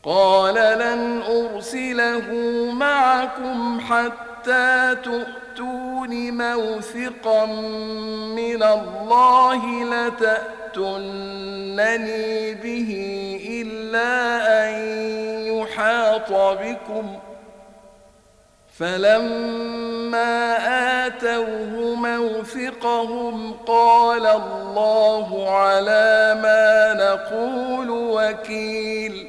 قال لن أرسله معكم حتى تؤتون موثقا من الله لتأتونني به إلا أن يحاط بكم. فلما آتوه موثقهم قال الله على ما نقول وكيل.